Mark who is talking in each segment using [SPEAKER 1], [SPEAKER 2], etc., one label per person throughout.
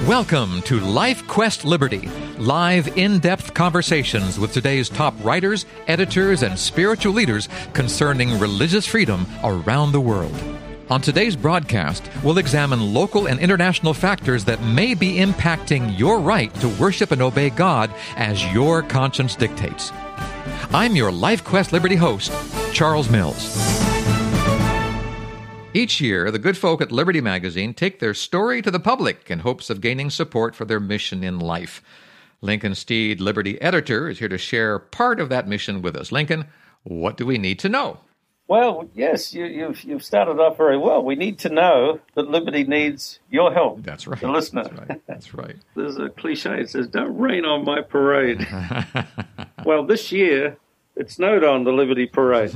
[SPEAKER 1] Welcome to Life Quest Liberty, live in-depth conversations with today's top writers, editors, and spiritual leaders concerning religious freedom around the world. On today's broadcast, we'll examine local and international factors that may be impacting your right to worship and obey God as your conscience dictates. I'm your Life Quest Liberty host, Charles Mills. Each year, the good folk at Liberty Magazine take their story to the public in hopes of gaining support for their mission in life. Lincoln Steed, Liberty editor, is here to share part of that mission with us. Lincoln, what do we need to know?
[SPEAKER 2] Well, yes, you've started off very well. We need to know that Liberty needs your help.
[SPEAKER 1] That's right.
[SPEAKER 2] The listener.
[SPEAKER 1] That's right.
[SPEAKER 2] There's a cliche that says, "Don't rain on my parade." Well, this year, it snowed on the Liberty Parade,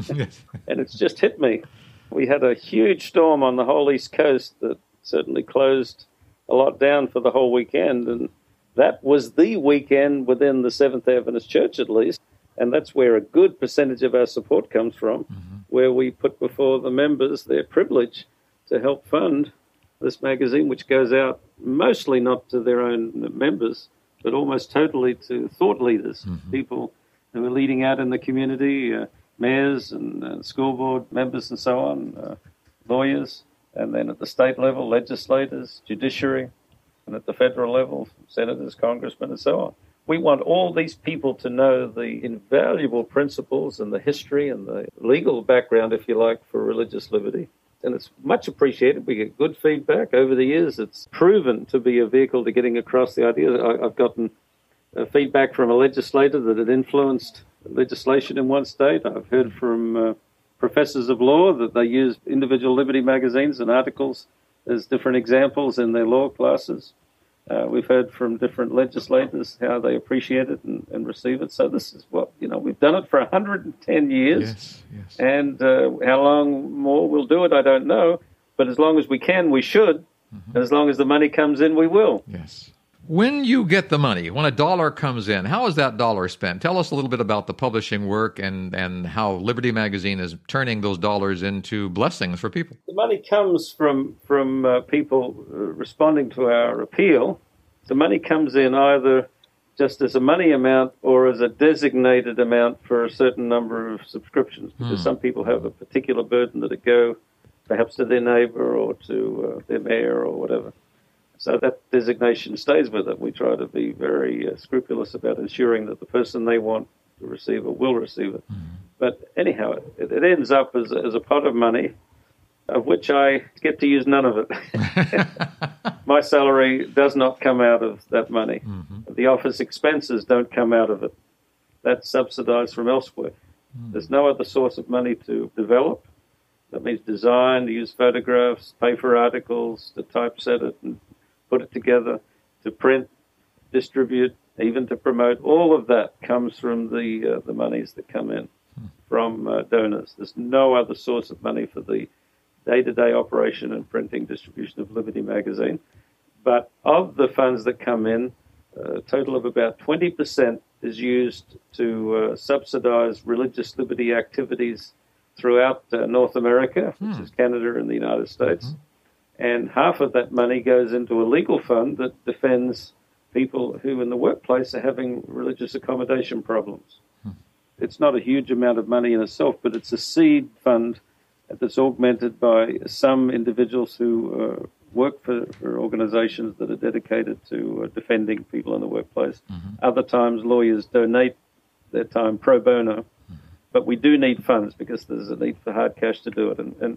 [SPEAKER 2] and it's just hit me. We had a huge storm on the whole East Coast that certainly closed a lot down for the whole weekend, and that was the weekend within the Seventh-day Adventist Church, at least, and that's where a good percentage of our support comes from, where we put before the members their privilege to help fund this magazine, which goes out mostly not to their own members, but almost totally to thought leaders, people who are leading out in the community, mayors and school board members and so on, lawyers, and then at the state level, legislators, judiciary, and at the federal level, senators, congressmen, and so on. We want all these people to know the invaluable principles and the history and the legal background, if you like, for religious liberty. And it's much appreciated. We get good feedback. Over the years, it's proven to be a vehicle to getting across the idea. I've gotten feedback from a legislator that it influenced legislation in one state. I've heard from professors of law that they use individual Liberty magazines and articles as different examples in their law classes. We've heard from different legislators how they appreciate it and receive it. So this is what, we've done it for 110 years.
[SPEAKER 1] Yes.
[SPEAKER 2] And how long more we'll do it, I don't know. But as long as we can, we should. And as long as the money comes in, we will.
[SPEAKER 1] Yes. When you get the money, when a dollar comes in, how is that dollar spent? Tell us a little bit about the publishing work and how Liberty Magazine is turning those dollars into blessings for people.
[SPEAKER 2] The money comes from people responding to our appeal. The money comes in either just as a money amount or as a designated amount for a certain number of subscriptions, because some people have a particular burden that it go perhaps to their neighbor or to their mayor or whatever. So that designation stays with it. We try to be very scrupulous about ensuring that the person they want to receive it will receive it. But anyhow, it ends up as a pot of money, of which I get to use none of it. My salary does not come out of that money. The office expenses don't come out of it. That's subsidized from elsewhere. There's no other source of money to develop. That means design, to use photographs, pay for articles, to typeset it and put it together, to print, distribute, even to promote. All of that comes from the monies that come in from donors. There's no other source of money for the day-to-day operation and printing distribution of Liberty Magazine. But of the funds that come in, a total of about 20% is used to subsidize religious liberty activities throughout North America, which is Canada and the United States. And half of that money goes into a legal fund that defends people who in the workplace are having religious accommodation problems. It's not a huge amount of money in itself, but it's a seed fund that's augmented by some individuals who work for organizations that are dedicated to defending people in the workplace. Other times lawyers donate their time pro bono, but we do need funds because there's a need for hard cash to do it. And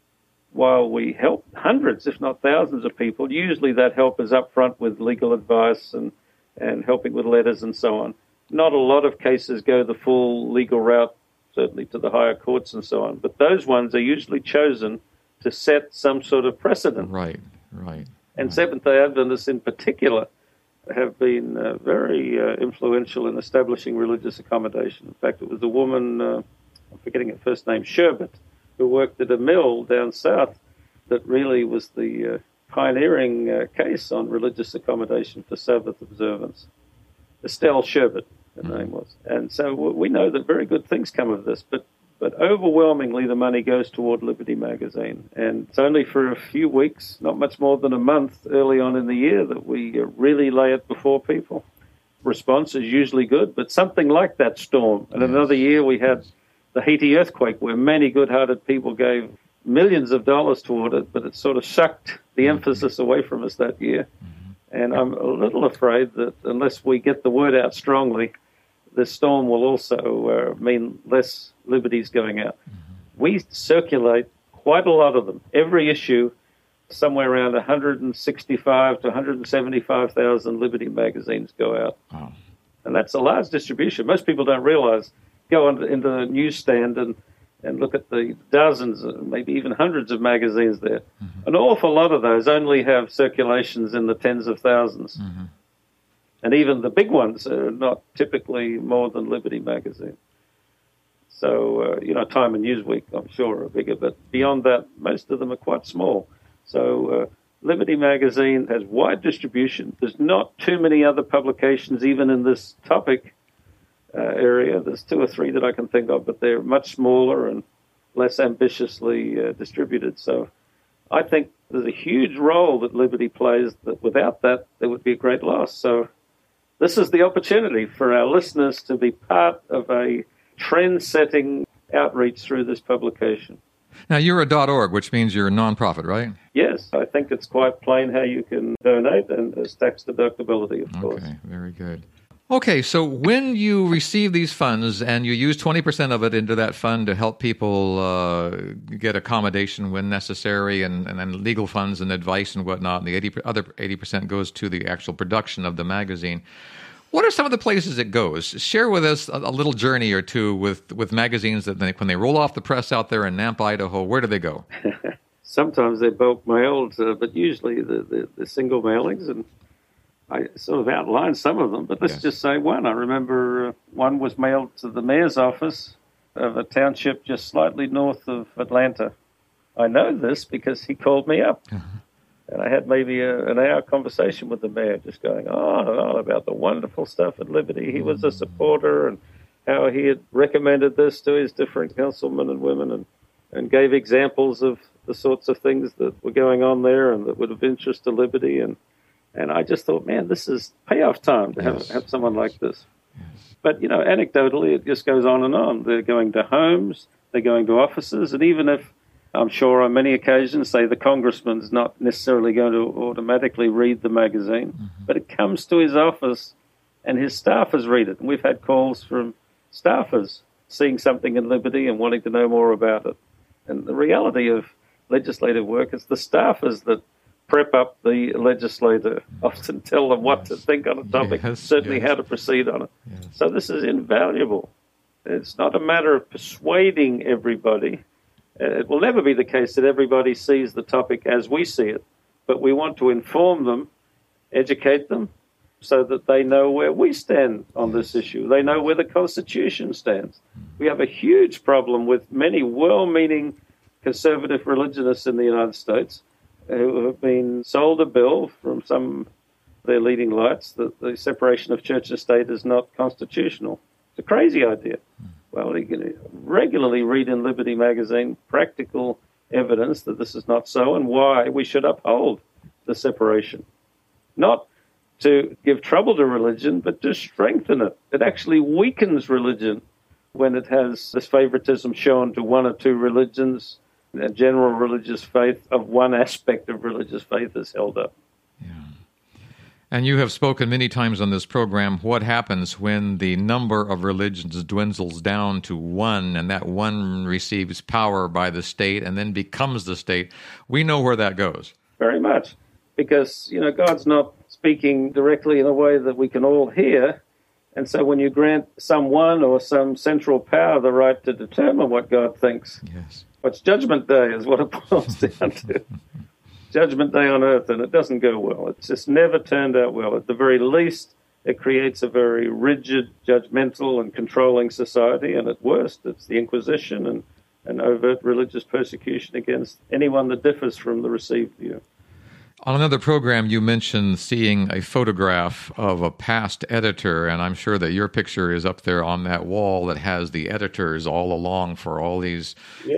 [SPEAKER 2] while we help hundreds, if not thousands of people, usually that help is up front with legal advice and helping with letters and so on. Not a lot of cases go the full legal route, certainly to the higher courts and so on, but those ones are usually chosen to set some sort of precedent.
[SPEAKER 1] Right.
[SPEAKER 2] And Seventh-day Adventists in particular have been very influential in establishing religious accommodation. In fact, it was a woman, I'm forgetting her first name, Sherbet, who worked at a mill down south that really was the pioneering case on religious accommodation for Sabbath observance. Estelle Sherbet, her name was. And so we know that very good things come of this, but But overwhelmingly, the money goes toward Liberty Magazine. And it's only for a few weeks, not much more than a month early on in the year, that we really lay it before people. Response is usually good, but something like that storm. And another year we had the Haiti earthquake, where many good-hearted people gave millions of dollars toward it, but it sort of sucked the emphasis away from us that year. And I'm a little afraid that unless we get the word out strongly, this storm will also mean less liberties going out. We circulate quite a lot of them. Every issue, somewhere around 165 to 175,000 Liberty magazines go out.
[SPEAKER 1] Wow.
[SPEAKER 2] And that's a large distribution. Most people don't realize. Go into the newsstand and look at the dozens, maybe even hundreds of magazines there. An awful lot of those only have circulations in the tens of thousands. And even the big ones are not typically more than Liberty Magazine. So, Time and Newsweek, I'm sure, are bigger, but beyond that, most of them are quite small. So Liberty Magazine has wide distribution. There's not too many other publications, even in this topic area. There's 2 or 3 that I can think of, but they're much smaller and less ambitiously distributed. So I think there's a huge role that Liberty plays, that without that, there would be a great loss. So this is the opportunity for our listeners to be part of a trend-setting outreach through this publication.
[SPEAKER 1] Now, you're a .org, which means you're a nonprofit, right?
[SPEAKER 2] Yes, I think it's quite plain how you can donate, and there's tax deductibility, of course.
[SPEAKER 1] Okay, very good. Okay, so when you receive these funds and you use 20% of it into that fund to help people get accommodation when necessary, and then legal funds and advice and whatnot, and the other 80% goes to the actual production of the magazine, what are some of the places it goes? Share with us a little journey or two with magazines that when they roll off the press out there in Nampa, Idaho, where do they go?
[SPEAKER 2] Sometimes they're bulk mailed, but usually the single mailings, and I sort of outlined some of them, but let's just say one. I remember one was mailed to the mayor's office of a township just slightly north of Atlanta. I know this because he called me up. And I had maybe an hour conversation with the mayor, just going on and on about the wonderful stuff at Liberty. He was a supporter, and how he had recommended this to his different councilmen and women, and gave examples of the sorts of things that were going on there and that would have interest to Liberty. And I just thought, man, this is payoff time to have someone like this. But, anecdotally, it just goes on and on. They're going to homes, they're going to offices, and even if I'm sure on many occasions, say, the congressman's not necessarily going to automatically read the magazine, but it comes to his office and his staffers read it. And we've had calls from staffers seeing something in Liberty and wanting to know more about it. And the reality of legislative work is the staffers that prep up the legislator, often tell them what to think on a topic, certainly how to proceed on it. So this is invaluable. It's not a matter of persuading everybody. It will never be the case that everybody sees the topic as we see it, but we want to inform them, educate them, so that they know where we stand on this issue. They know where the Constitution stands. We have a huge problem with many well-meaning conservative religionists in the United States who have been sold a bill from some of their leading lights that the separation of church and state is not constitutional. It's a crazy idea. Well, you can regularly read in Liberty Magazine practical evidence that this is not so and why we should uphold the separation. Not to give trouble to religion, but to strengthen it. It actually weakens religion when it has this favoritism shown to one or two religions, and general religious faith of one aspect of religious faith is held up.
[SPEAKER 1] And you have spoken many times on this program what happens when the number of religions dwindles down to one, and that one receives power by the state and then becomes the state. We know where that goes.
[SPEAKER 2] Very much. Because, God's not speaking directly in a way that we can all hear. And so when you grant someone or some central power the right to determine what God thinks, what's Judgment Day is what it boils down to. Judgment Day on earth, and it doesn't go well. It's just never turned out well. At the very least, it creates a very rigid, judgmental, and controlling society, and at worst, it's the Inquisition and overt religious persecution against anyone that differs from the received view.
[SPEAKER 1] On another program, you mentioned seeing a photograph of a past editor, and I'm sure that your picture is up there on that wall that has the editors all along for all these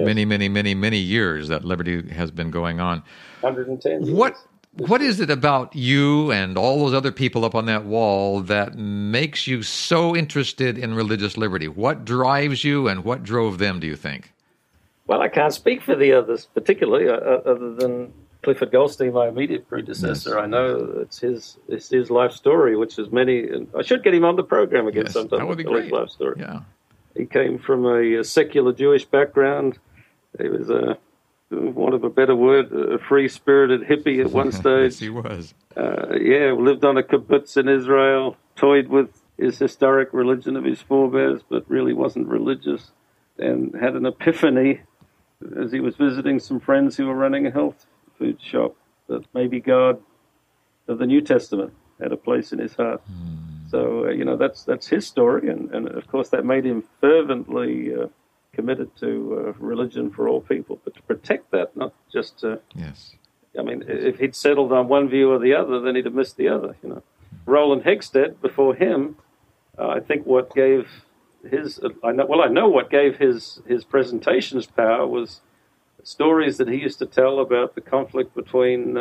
[SPEAKER 1] many years that Liberty has been going on.
[SPEAKER 2] 110 years.
[SPEAKER 1] What is it about you and all those other people up on that wall that makes you so interested in religious liberty? What drives you and what drove them, do you think?
[SPEAKER 2] Well, I can't speak for the others particularly, other than Clifford Goldstein, my immediate predecessor. Yes. I know it's his life story, which is many. I should get him on the program again sometime.
[SPEAKER 1] That would be great.
[SPEAKER 2] His life story.
[SPEAKER 1] Yeah,
[SPEAKER 2] he came from a secular Jewish background. He was want of a better word, a free-spirited hippie at one stage.
[SPEAKER 1] Yes, he was.
[SPEAKER 2] Lived on a kibbutz in Israel, toyed with his historic religion of his forebears, but really wasn't religious, and had an epiphany as he was visiting some friends who were running a health food shop that maybe God of the New Testament had a place in his heart. So, that's his story, and of course that made him fervently committed to religion for all people, but to protect that, not just to...
[SPEAKER 1] Yes.
[SPEAKER 2] I mean, if he'd settled on one view or the other, then he'd have missed the other, Roland Hegstead, before him, I think what gave his... I know what gave his presentations power was stories that he used to tell about the conflict between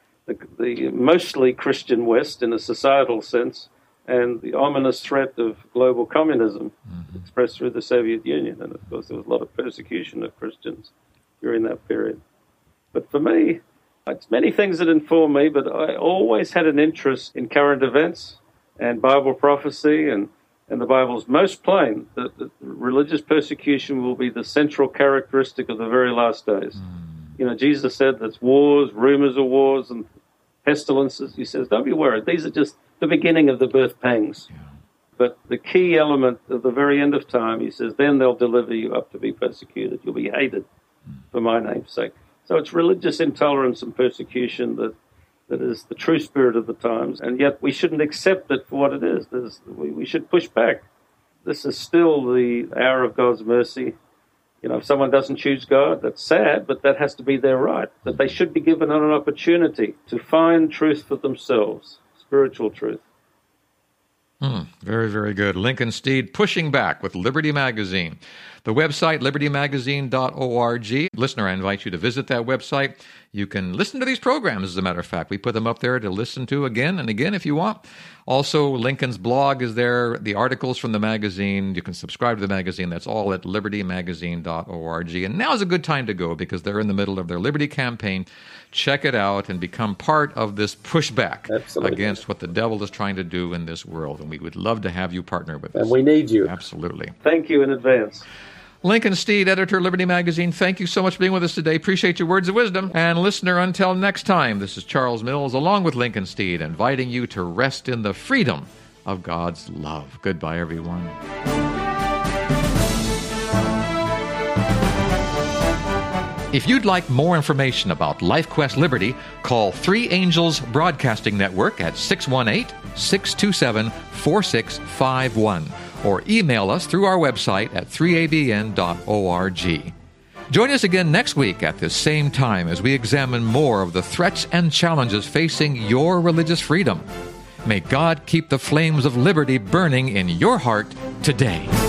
[SPEAKER 2] the mostly Christian West in a societal sense and the ominous threat of global communism expressed through the Soviet Union. And, of course, there was a lot of persecution of Christians during that period. But for me, it's many things that inform me, but I always had an interest in current events and Bible prophecy, and the Bible's most plain that religious persecution will be the central characteristic of the very last days. Jesus said there's wars, rumors of wars, and pestilences. He says, don't be worried. These are just the beginning of the birth pangs. Yeah. But the key element of the very end of time, he says, then they'll deliver you up to be persecuted. You'll be hated for my name's sake. So it's religious intolerance and persecution that is the true spirit of the times, and yet we shouldn't accept it for what it is. We should push back. This is still the hour of God's mercy. If someone doesn't choose God, that's sad, but that has to be their right, that they should be given an opportunity to find truth for themselves, spiritual truth.
[SPEAKER 1] Very, very good. Lincoln Steed pushing back with Liberty Magazine. The website, libertymagazine.org. Listener, I invite you to visit that website. You can listen to these programs, as a matter of fact. We put them up there to listen to again and again if you want. Also, Lincoln's blog is there, the articles from the magazine. You can subscribe to the magazine. That's all at libertymagazine.org. And now is a good time to go because they're in the middle of their Liberty campaign. Check it out and become part of this pushback against what the devil is trying to do in this world. And we would love to have you partner with us.
[SPEAKER 2] And we need you.
[SPEAKER 1] Absolutely.
[SPEAKER 2] Thank you in advance.
[SPEAKER 1] Lincoln Steed, editor, Liberty Magazine, thank you so much for being with us today. Appreciate your words of wisdom. And listener, until next time, this is Charles Mills, along with Lincoln Steed, inviting you to rest in the freedom of God's love. Goodbye, everyone. If you'd like more information about LifeQuest Liberty, call Three Angels Broadcasting Network at 618-627-4651 or email us through our website at 3abn.org. Join us again next week at this same time as we examine more of the threats and challenges facing your religious freedom. May God keep the flames of liberty burning in your heart today.